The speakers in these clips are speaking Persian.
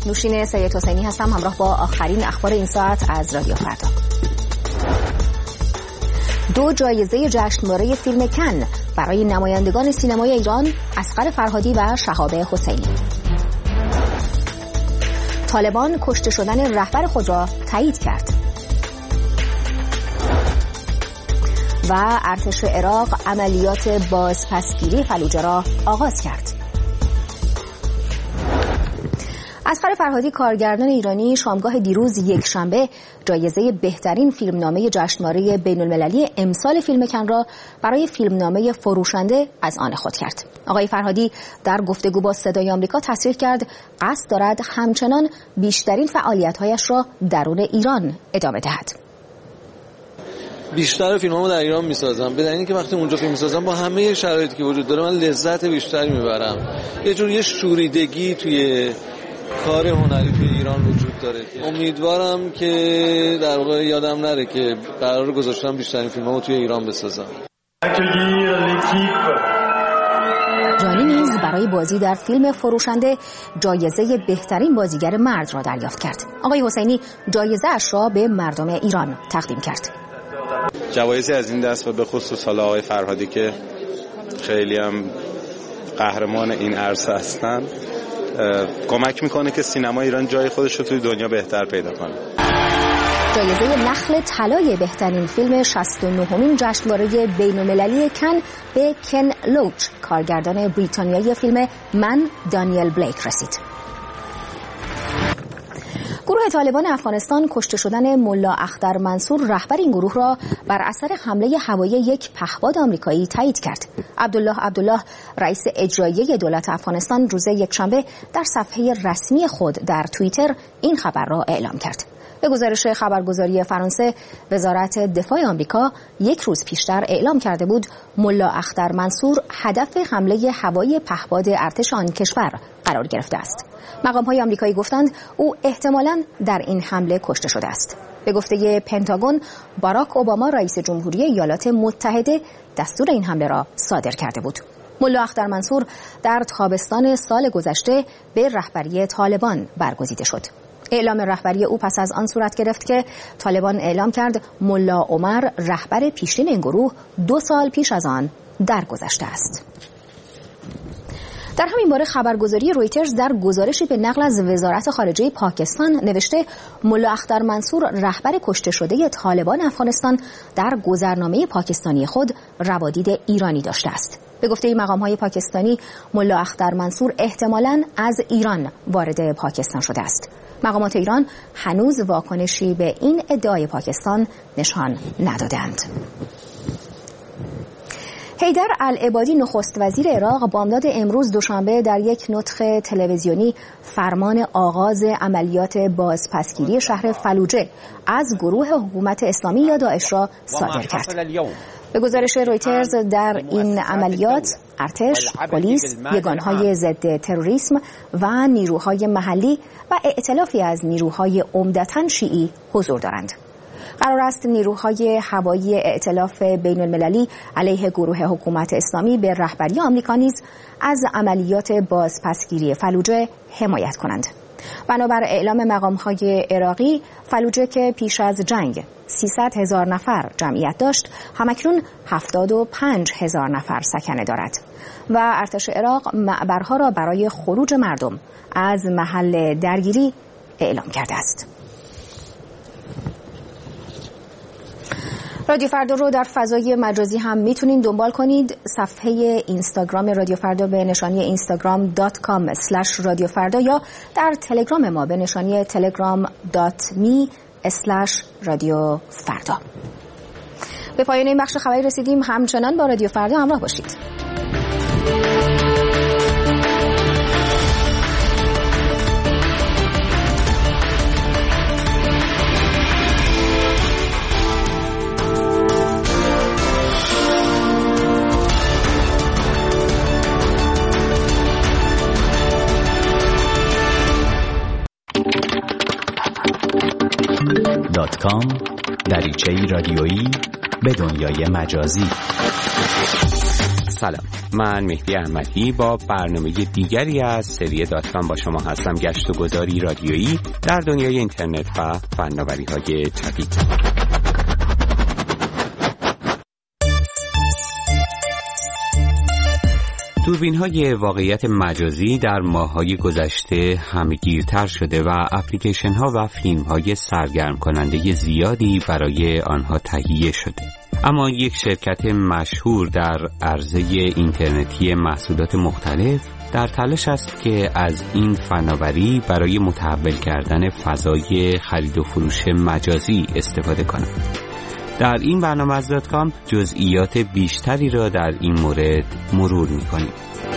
نوشین سید حسینی هستم، همراه با آخرین اخبار این ساعت از رادیو فردا. 2 جایزه جشنواره فیلم کن برای نمایندگان سینمای ایران، اصغر فرهادی و شهاب حسینی. طالبان کشته شدن رهبر خود را تایید کرد. و ارتش عراق عملیات بازپسگیری فلوجه را آغاز کرد. اصغر فرهادی، کارگردان ایرانی، شامگاه دیروز یکشنبه جایزه بهترین فیلمنامه جشنواره بین‌المللی امسال فیلم کن را برای فیلمنامه فروشنده از آن خود کرد. آقای فرهادی در گفتگو با صدای آمریکا تصریح کرد قصد دارد همچنان بیشترین فعالیت‌هایش را درون ایران ادامه دهد. بیشتر فیلمامو در ایران میسازم، به دلیل اینکه وقتی اونجا فیلم میسازم با همه شرایطی که وجود داره من لذت بیشتری میبرم. یه جور یه شوریدگی توی کار هنری توی ایران وجود داره. امیدوارم که در واقع یادم نره که قرار گذاشتم بیشترین فیلمامو توی ایران بسازم. جانی نیز برای بازی در فیلم فروشنده جایزه بهترین بازیگر مرد را دریافت کرد. آقای حسینی جایزه اش را به مردم ایران تقدیم کرد. جوایزی از این دست و به خصوص حالا آقای فرهادی که خیلی هم قهرمان این عرصه هستن کمک میکنه که سینما ایران جای خودش رو توی دنیا بهتر پیدا کنه. جایزه نخل طلای بهترین فیلم 69مین جشنواره بین‌المللی کن به کن لوچ، کارگردان بریتانیایی فیلم من، دانیل بلیک رسید. گروه طالبان افغانستان کشته شدن ملا اختر منصور، رهبر این گروه، را بر اثر حمله هوایی یک پهپاد آمریکایی تایید کرد. عبدالله رئیس اجرایی دولت افغانستان روز یکشنبه در صفحه رسمی خود در توییتر این خبر را اعلام کرد. به گزارش خبرگزاری فرانسه، وزارت دفاع آمریکا یک روز پیشتر اعلام کرده بود ملا اختر منصور هدف حمله هوایی پهپاد ارتش آن کشور قرار گرفته است. مقام‌های آمریکایی گفتند او احتمالاً در این حمله کشته شده است. به گفته پنتاگون، باراک اوباما رئیس جمهوری ایالات متحده دستور این حمله را صادر کرده بود. ملا اختر منصور در تابستان سال گذشته به رهبری طالبان برگزیده شد. اعلام رهبری او پس از آن صورت گرفت که طالبان اعلام کرد ملا عمر، رهبر پیشین این گروه، 2 سال پیش از آن درگذشته است. در همین باره خبرگزاری رویترز در گزارشی به نقل از وزارت خارجه پاکستان نوشته ملا اختر منصور، رهبر کشته شده طالبان افغانستان، در گذرنامه پاکستانی خود روادید ایرانی داشته است. به گفته مقام‌های پاکستانی، ملا اختر منصور احتمالاً از ایران وارد پاکستان شده است. مقامات ایران هنوز واکنشی به این ادعای پاکستان نشان ندادند. حیدر العبادی، نخست وزیر عراق، بامداد امروز دوشنبه در یک نطق تلویزیونی فرمان آغاز عملیات بازپسگیری شهر فلوجه از گروه حکومت اسلامی یا داعش را صادر کرد. به گزارش رویترز در این عملیات ارتش، پلیس، یگانهای ضد تروریسم و نیروهای محلی و ائتلافی از نیروهای عمدتاً شیعی حضور دارند. قرار است نیروهای هوایی ائتلاف بین‌المللی علیه گروه حکومت اسلامی به رهبری آمریکا نیز از عملیات بازپسگیری فلوجه حمایت کنند. بنابر اعلام مقام‌های عراقی، فلوجه که پیش از جنگ 300,000 نفر جمعیت داشت، همکنون 75,000 نفر سکنه دارد و ارتش عراق معبرها را برای خروج مردم از محل درگیری اعلام کرده است. رادیو فردا رو در فضای مجازی هم میتونین دنبال کنید. صفحه اینستاگرام رادیو فردا به نشانی instagram.com/رادیوفردا یا در تلگرام ما به نشانی telegram.me/رادیوفردا. به پایان این بخش خبری رسیدیم. همچنان با رادیو فردا همراه باشید. .com دریچه‌ای رادیویی به دنیای مجازی. سلام، من مهدی احمدی با برنامه دیگری از سری داتکام با شما هستم. گشت و گذاری رادیویی در دنیای اینترنت و فناوری‌های جدید. دوربین‌های واقعیت مجازی در ماه‌های گذشته همه‌گیرتر شده و اپلیکیشن‌ها و فیلم‌های سرگرم کننده زیادی برای آنها تهیه شده. اما یک شرکت مشهور در عرصه اینترنتی محصولات مختلف در تلاش است که از این فناوری برای متحول کردن فضای خرید و فروش مجازی استفاده کند. در این برنامه از داتکام جزئیات بیشتری را در این مورد مرور می‌کنیم.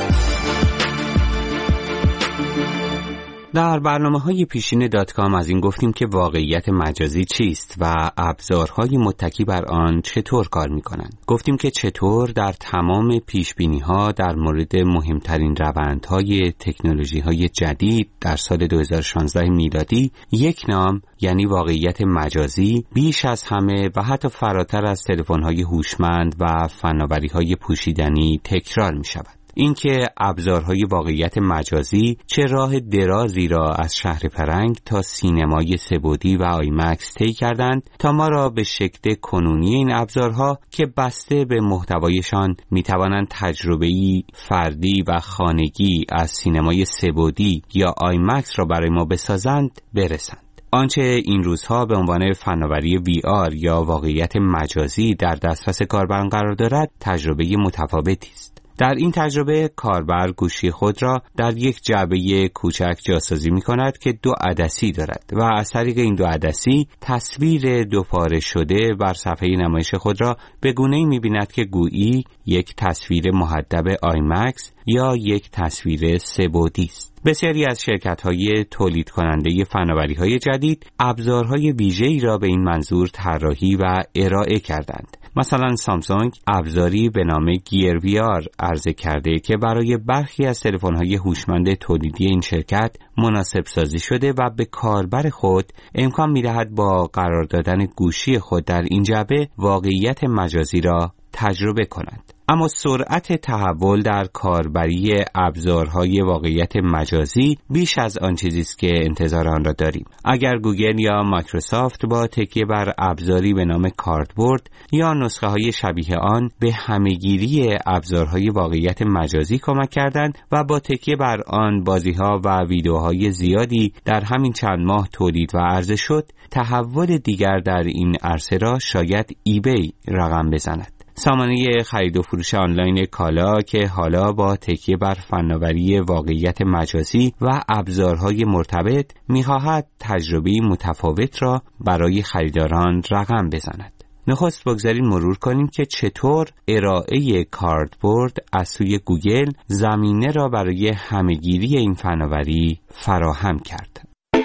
در برنامه‌های پیشین داتکام از این گفتیم که واقعیت مجازی چیست و ابزارهای متکی بر آن چطور کار می‌کنند. گفتیم که چطور در تمام پیشبینی‌ها در مورد مهمترین روندهای تکنولوژی‌های جدید در سال 2016 میلادی یک نام یعنی واقعیت مجازی بیش از همه و حتی فراتر از تلفن‌های هوشمند و فناوری‌های پوشیدنی تکرار می‌شود. اینکه ابزارهای واقعیت مجازی چه راه درازی را از شهر پرنگ تا سینمای سه‌بعدی و آیمکس طی کردند تا ما را به شکل کنونی این ابزارها که بسته به محتوایشان میتوانند تجربه‌ای فردی و خانگی از سینمای سه‌بعدی یا آیمکس را برای ما بسازند برسند. آنچه این روزها به عنوان فناوری VR یا واقعیت مجازی در دسترس کاربران قرار دارد تجربه متفاوتی است. در این تجربه کاربر گوشی خود را در یک جعبه کوچک جاسازی می کند که 2 عدسی دارد و از طریق این 2 عدسی تصویر 2 پاره شده بر صفحه نمایش خود را به گونه‌ای می بیند که گویی یک تصویر محدب آیمکس یا یک تصویر سه‌بعدی است. بسیاری از شرکت‌های تولید کننده فناوری‌های جدید ابزارهای ویژه‌ای را به این منظور طراحی و ارائه کردند. مثلا سامسونگ ابزاری به نام گیر VR عرضه کرده که برای برخی از تلفن‌های هوشمند تولیدی این شرکت مناسب سازی شده و به کاربر خود امکان می‌دهد با قرار دادن گوشی خود در این جعبه واقعیت مجازی را تجربه کند. اما سرعت تحول در کاربری ابزارهای واقعیت مجازی بیش از آن چیزی است که انتظار آن را داریم. اگر گوگل یا مایکروسافت با تکیه بر ابزاری به نام کاردبورد یا نسخه‌های شبیه آن به همه‌گیری ابزارهای واقعیت مجازی کمک کردند و با تکیه بر آن بازی‌ها و ویدیوهای زیادی در همین چند ماه تولید و عرضه شد، تحول دیگر در این عرصه را شاید ایبی رقم بزند. سامانه خرید و فروش آنلاین کالا که حالا با تکیه بر فناوری واقعیت مجازی و ابزارهای مرتبط می‌خواهد تجربه متفاوت را برای خریداران رقم بزند. نخست بگذارید مرور کنیم که چطور ارائه کاردبورد از سوی گوگل زمینه را برای همه‌گیری این فناوری فراهم کرد.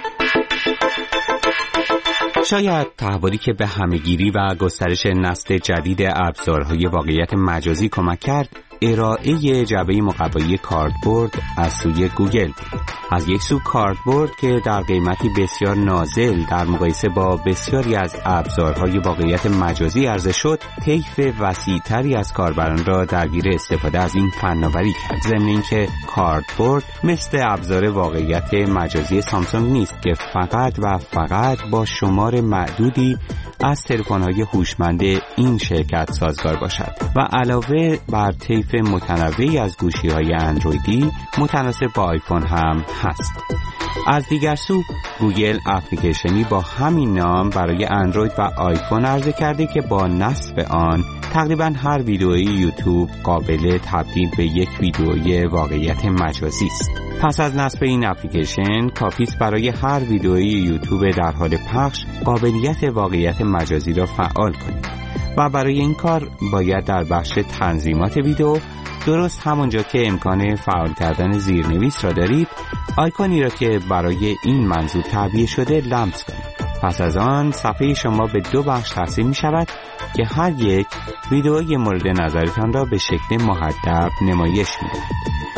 شاید تحولی که به همه‌گیری و گسترش نسل جدید ابزارهای واقعیت مجازی کمک کرد، ارائه جعبه مقوایی کاردبورد از سوی گوگل بود. از یک سو کاردبورد که در قیمتی بسیار نازل در مقایسه با بسیاری از ابزارهای واقعیت مجازی عرضه شد، طیف وسیع‌تری از کاربران را درگیر استفاده از این فناوری کرد. ضمن اینکه کاردبورد مثل ابزار واقعیت مجازی سامسونگ نیست که فقط و فقط با شمار معدودی از تلفن‌های هوشمند این شرکت سازگار باشد و علاوه بر طیف متنوعی از گوشی‌های اندرویدی متناسب با آیفون هم هست. از دیگر سو گوگل اپلیکیشنی با همین نام برای اندروید و آیفون عرضه کرده که با نصب آن تقریباً هر ویدئوی یوتیوب قابل تبدیل به یک ویدئوی واقعیت مجازی است. پس از نصب این اپلیکیشن کافی است برای هر ویدئوی یوتیوب در حال پخش قابلیت واقعیت مجازی را فعال کنید و برای این کار باید در بخش تنظیمات ویدئو درست همونجا که امکان فعال کردن زیرنویس را دارید آیکونی را که برای این منظور تعبیه شده لمس کنید. پس از آن صفحه شما به 2 بخش تقسیم می شود که هر یک ویدئوی مورد نظرتان را به شکل محدب نمایش می دهد.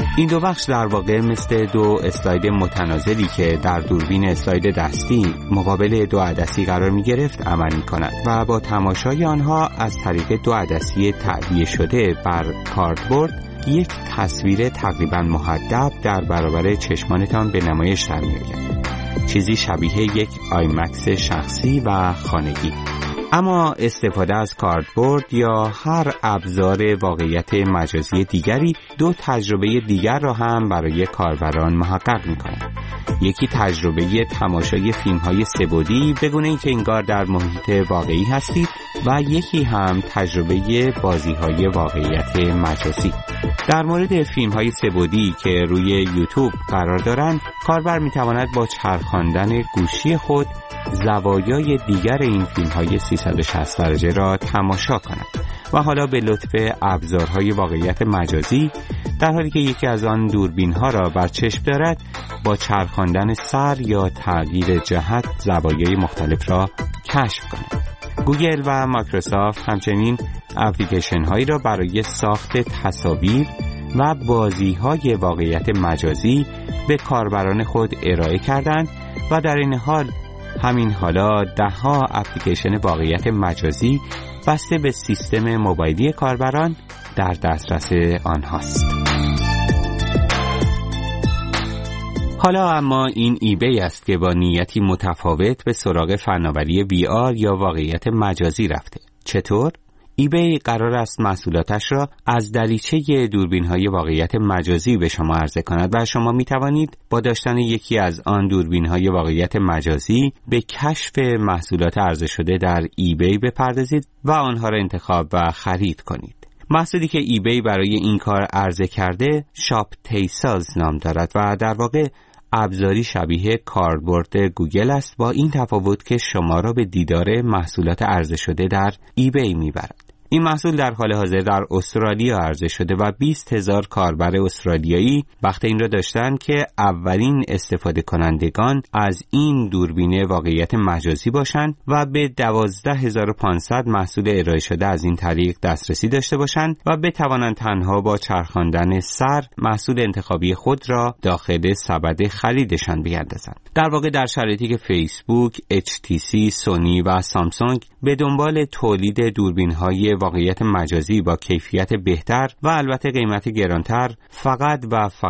این دو بخش در واقع مثل دو اسلاید متناظری که در دوربین اسلاید دستی مقابل دو عدسی قرار می گرفت عمل می کنند و با تماشای آنها از طریق دو عدسی تعبیه شده بر کاردبورد یک تصویر تقریبا محدب در برابر چشمانتان به نمایش در می آید. چیزی شبیه یک آیمکس شخصی و خانگی. اما استفاده از کاردبورد یا هر ابزار واقعیت مجازی دیگری دو تجربه دیگر را هم برای کاربران محقق می‌کند. یکی تجربه تماشای فیلم‌های سه‌بعدی به گونه‌ای که انگار در محیط واقعی هستید و یکی هم تجربه بازی‌های واقعیت مجازی. در مورد فیلم‌های سه‌بعدی که روی یوتیوب قرار دارند، کاربر می‌تواند با چرخاندن گوشی خود زوایای دیگر این فیلم‌های 360 درجه را تماشا کند و حالا به لطف ابزارهای واقعیت مجازی در حالی که یکی از آن دوربین‌ها را بر چشم دارد با چرخاندن سر یا تغییر جهت زوایای مختلف را کشف کند. گوگل و مایکروسافت همچنین اپلیکیشن‌هایی را برای ساخت تصاویر و بازی‌های واقعیت مجازی به کاربران خود ارائه کردند و در این حال حالا ده‌ها اپلیکیشن واقعیت مجازی بسته به سیستم موبایلی کاربران در دسترس آنهاست. حالا اما این ایبی است که با نیتی متفاوت به سراغ فناوری VR یا واقعیت مجازی رفته. چطور؟ ایبی قرار است محصولاتش را از دریچه دوربین‌های واقعیت مجازی به شما عرضه کند و شما می توانید با داشتن یکی از آن دوربین‌های واقعیت مجازی به کشف محصولات عرضه شده در ایبی بپردازید و آنها را انتخاب و خرید کنید. محصولی که ایبی برای این کار عرضه کرده شاپ تیساز نام دارد و در واقع ابزاری شبیه کاردبورد گوگل است، با این تفاوت که شما را به دیدار محصولات عرضه شده در ایبی میبرد. این محصول در حال حاضر در استرالیا عرضه شده و 20,000 کاربر استرالیایی بخت این را داشتند که اولین استفاده کنندگان از این دوربین واقعیت مجازی باشند و به 12,500 محصول ارائه شده از این طریق دسترسی داشته باشند و بتوانند تنها با چرخاندن سر محصول انتخابی خود را داخل سبد خریدشان بیندازند. در واقع در شرایطی که فیسبوک، HTC، سونی و سامسونگ به دنبال تولید دوربین‌های واقعیت مجازی با کیفیت بهتر و البته قیمت گرانتر فقط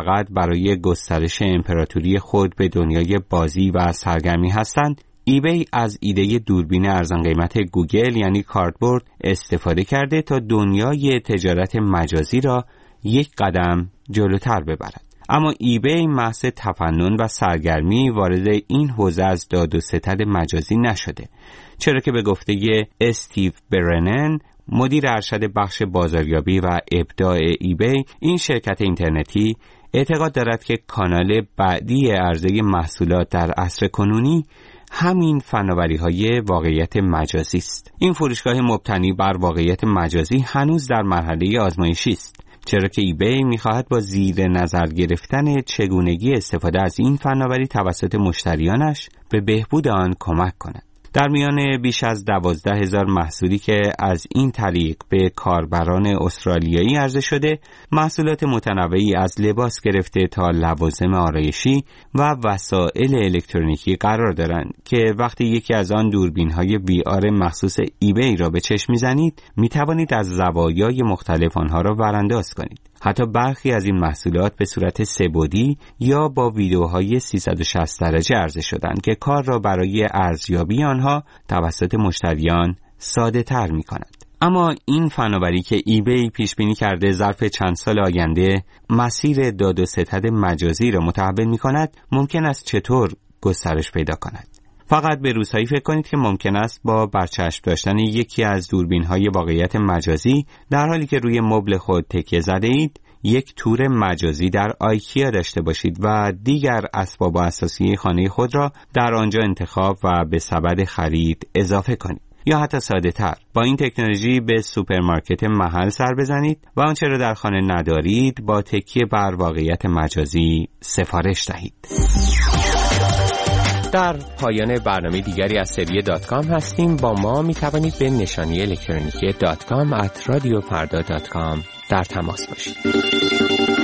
برای گسترش امپراتوری خود به دنیای بازی و سرگرمی هستند، ایبی از ایده دوربین ارزان قیمت گوگل یعنی کاردبورد استفاده کرده تا دنیای تجارت مجازی را یک قدم جلوتر ببرد. اما ایبی محض تفنن و سرگرمی وارد این حوزه از داد و ستد مجازی نشده، چرا که به گفته استیو برنن مدیر ارشد بخش بازاریابی و ابداع ایبی، این شرکت اینترنتی اعتقاد دارد که کانال بعدی عرضه محصولات در عصر کنونی همین فناوری‌های واقعیت مجازی است. این فروشگاه مبتنی بر واقعیت مجازی هنوز در مرحله آزمایشی است، چرا که ایبی می‌خواهد با زیر نظر گرفتن چگونگی استفاده از این فناوری توسط مشتریانش به بهبود آن کمک کند. در میان بیش از 12,000 محصولی که از این طریق به کاربران استرالیایی عرضه شده، محصولات متنوعی از لباس گرفته تا لوازم آرایشی و وسایل الکترونیکی قرار دارند که وقتی یکی از آن دوربین‌های VR مخصوص ایبی را به چشم می‌زنید، می‌توانید از زوایای مختلف آنها را ورانداز کنید. حتی برخی از این محصولات به صورت سه‌بعدی یا با ویدیوهای 360 درجه عرضه شدند که کار را برای ارزیابی آنها توسط مشتریان ساده تر می کند. اما این فناوری که ایبی پیش بینی کرده ظرف چند سال آینده مسیر داد و ستد مجازی را متحول می کند، ممکن است چطور گسترش پیدا کند؟ فقط به روزهایی فکر کنید که ممکن است با برچسب داشتن یکی از دوربین‌های واقعیت مجازی در حالی که روی مبل خود تکیه زده اید، یک تور مجازی در آیکیا داشته باشید و دیگر اسباب اساسی خانه خود را در آنجا انتخاب و به سبد خرید اضافه کنید. یا حتی ساده تر، با این تکنولوژی به سوپرمارکت محل سر بزنید و آنچه را در خانه ندارید با تکیه بر واقعیت مجازی سفارش دهید. در پایان برنامه دیگری از سری .com هستیم. با ما می توانید به نشانی الکترونیکی .com @radiofarda.com در تماس باشید.